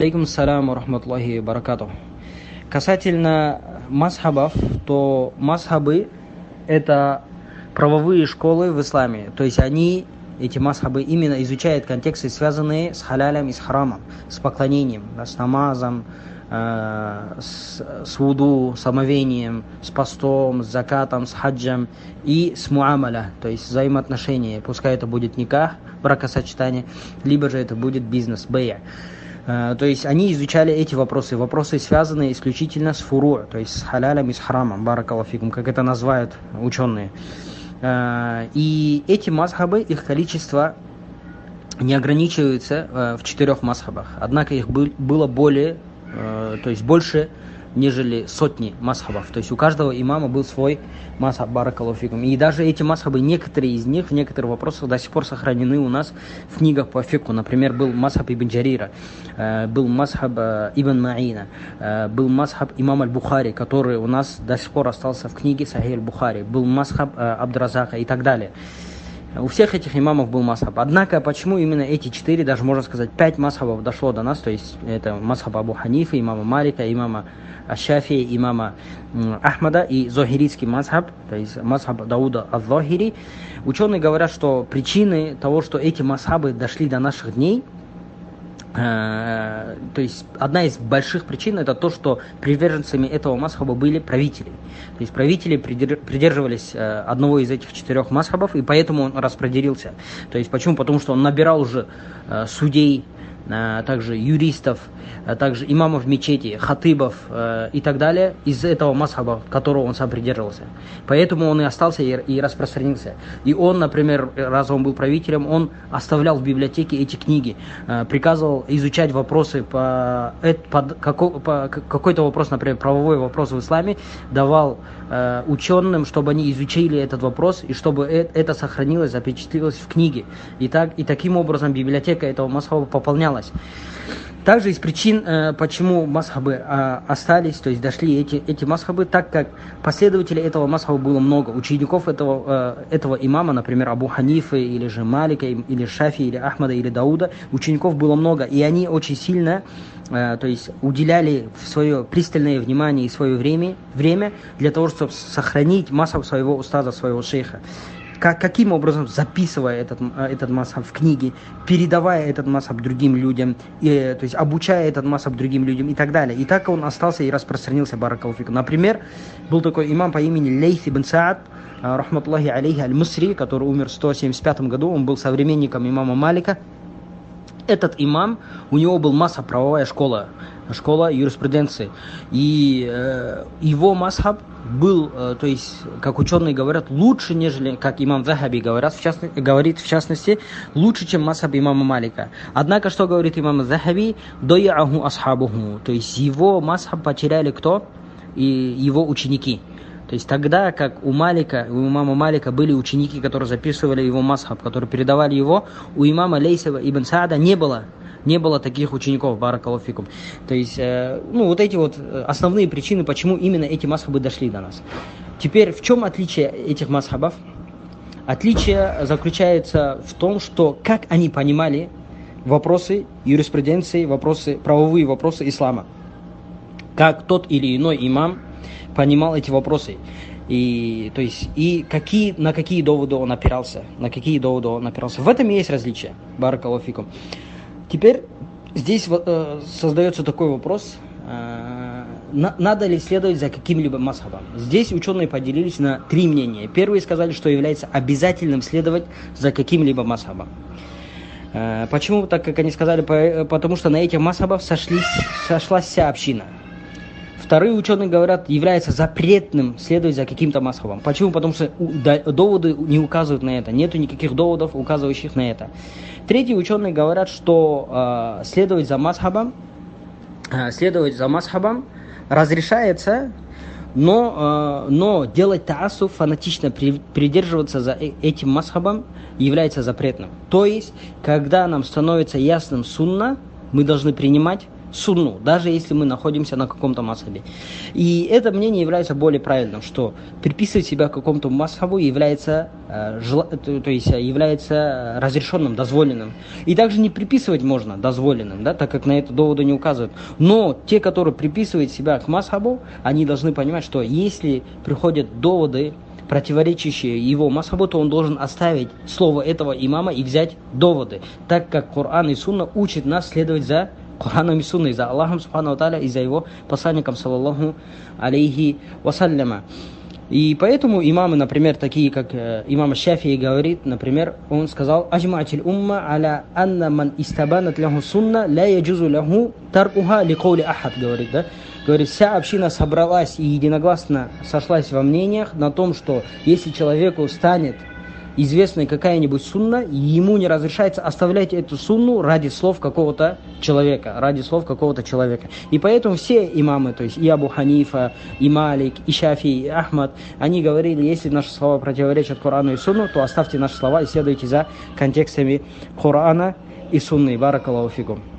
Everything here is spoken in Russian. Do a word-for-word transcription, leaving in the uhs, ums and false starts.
Алейкум ассаляму рахматуллахи баракату. Касательно масхабов, то масхабы – это правовые школы в исламе. То есть они, эти масхабы, именно изучают контексты, связанные с халялем и с харамом, с поклонением, да, с намазом, э, с, с вуду, с омовением, с постом, с закатом, с хаджем и с муамаля, то есть взаимоотношения. Пускай это будет никах, бракосочетание, либо же это будет бизнес, бейя. То есть они изучали эти вопросы, вопросы, связанные исключительно с фуру, то есть с халялем и с харамом, баракаллаху фикум, как это называют ученые. И эти мазхабы, их количество не ограничивается в четырех мазхабах, однако их было более, то есть больше, нежели сотни мазхабов. То есть у каждого имама был свой мазхаб, баракаллаху фикум. И даже эти мазхабы, некоторые из них в некоторых вопросах до сих пор сохранены у нас в книгах по фикху. Например, был мазхаб Ибн Джарира, был мазхаб Ибн Ма'ина, был мазхаб имама Аль-Бухари, который у нас до сих пор остался в книге Сахих Аль-Бухари, был мазхаб Абд-Разака и так далее. У всех этих имамов был мазхаб. Однако, почему именно эти четыре, даже можно сказать, пять мазхабов дошло до нас, то есть это мазхаб Абу Ханифы, имама Малика, имама Аш-Шафии, имама Ахмада и зохиритский мазхаб, то есть мазхаб Дауда ас-Зохири. Ученые говорят, что причины того, что эти мазхабы дошли до наших дней, э, то есть одна из больших причин это то, что приверженцами этого мазхаба были правители. То есть правители придерживались э, одного из этих четырех мазхабов, и поэтому он распределился. То есть почему? Потому что он набирал уже э, судей, а также юристов, а также имамов мечети, хатыбов э, и так далее, из этого мазхаба, которого он сам придерживался. Поэтому он и остался, и, и распространился. И он, например, раз он был правителем, он оставлял в библиотеке эти книги, э, приказывал изучать вопросы по, э, под, како, по какой-то вопрос, например, правовой вопрос в исламе, давал э, ученым, чтобы они изучили этот вопрос, и чтобы э, это сохранилось, запечатлелось в книге. И, так, и таким образом библиотека этого мазхаба пополнялась. Также из причин, э, почему мазхабы э, остались, то есть дошли эти, эти мазхабы, так как последователей этого мазхаба было много. Учеников этого, э, этого имама, например, Абу Ханифы, или же Малика, или Шафи, или Ахмада, или Дауда, учеников было много, и они очень сильно э, то есть уделяли свое пристальное внимание и свое время, время для того, чтобы сохранить мазхаб своего устаза, своего шейха. Как, каким образом, записывая этот, этот мазхаб в книге, передавая этот мазхаб другим людям, и, то есть обучая этот мазхаб другим людям и так далее. И так он остался и распространился, баракаллаху фикум. Например, был такой имам по имени Лейс ибн Саад, рахматуллахи алейхи аль-Мусри, который умер в сто семьдесят пятом году, он был современником имама Малика. Этот имам, у него был масса правовая школа, школа юриспруденции. И э, его мазхаб был, э, то есть, как ученые говорят, лучше, нежели, как имам Захаби говорят, в частности, говорит, в частности, лучше, чем мазхаб имама Малика. Однако, что говорит имам Захаби? Дойяаху асхабуху. То есть, его мазхаб потеряли кто? И его ученики. То есть тогда, как у Малика, у имама Малика были ученики, которые записывали его мазхаб, которые передавали его, у имама Лейса ибн Саада не было, не было таких учеников, баракаллаху фикум. То есть, э, ну, вот эти вот основные причины, почему именно эти мазхабы дошли до нас. Теперь, в чем отличие этих мазхабов? Отличие заключается в том, что как они понимали вопросы юриспруденции, вопросы, правовые вопросы ислама. Как тот или иной имам понимал эти вопросы. И, то есть, и какие, на какие доводы он опирался. На какие доводы он опирался. В этом и есть различие. Баракаллаху фикум. Теперь здесь э, создается такой вопрос. Э, на, надо ли следовать за каким-либо мазхабом? Здесь ученые поделились на три мнения. Первые сказали, что является обязательным следовать за каким-либо мазхабом. Э, почему так, как они сказали? По, потому что на этих мазхабах сошлись, сошлась вся община. Вторые ученые говорят, является запретным следовать за каким-то мазхабом. Почему? Потому что доводы не указывают на это. Нету никаких доводов, указывающих на это. Третьи ученые говорят, что э, следовать за мазхабом, э, следовать за мазхабом разрешается, но, э, но делать таассуф, фанатично при, придерживаться за этим мазхабом является запретным. То есть, когда нам становится ясным сунна, мы должны принимать сунну, даже если мы находимся на каком-то мазхабе. И это мнение является более правильным, что приписывать себя к какому-то мазхабу является, э, жел... то есть является разрешенным, дозволенным. И также не приписывать можно дозволенным, да, так как на это доводы не указывают. Но те, которые приписывают себя к мазхабу, они должны понимать, что если приходят доводы, противоречащие его мазхабу, то он должен оставить слово этого имама и взять доводы, так как Коран и Сунна учат нас следовать за Кораном и Сунной, за Аллахом Субхану ва Тааля и за его посланником, саллаллаху алейхи вассаляма. И поэтому имамы, например, такие как э, имам Шафии говорит, например, он сказал: «Аджмаатиль умма аля анна ман истабанат ляху сунна ля яджузу ляху таркуха ли каули ахад», говорит, да? Говорит, вся община собралась и единогласно сошлась во мнениях на том, что если человеку станет известной какая-нибудь сунна, ему не разрешается оставлять эту сунну ради слов какого-то человека, ради слов какого-то человека. И поэтому все имамы, то есть и Абу Ханифа, и Малик, и Шафи, и Ахмад, они говорили, если наши слова противоречат Корану и Сунну, то оставьте наши слова и следуйте за контекстами Корана и Сунны. Баракаллаху фикум.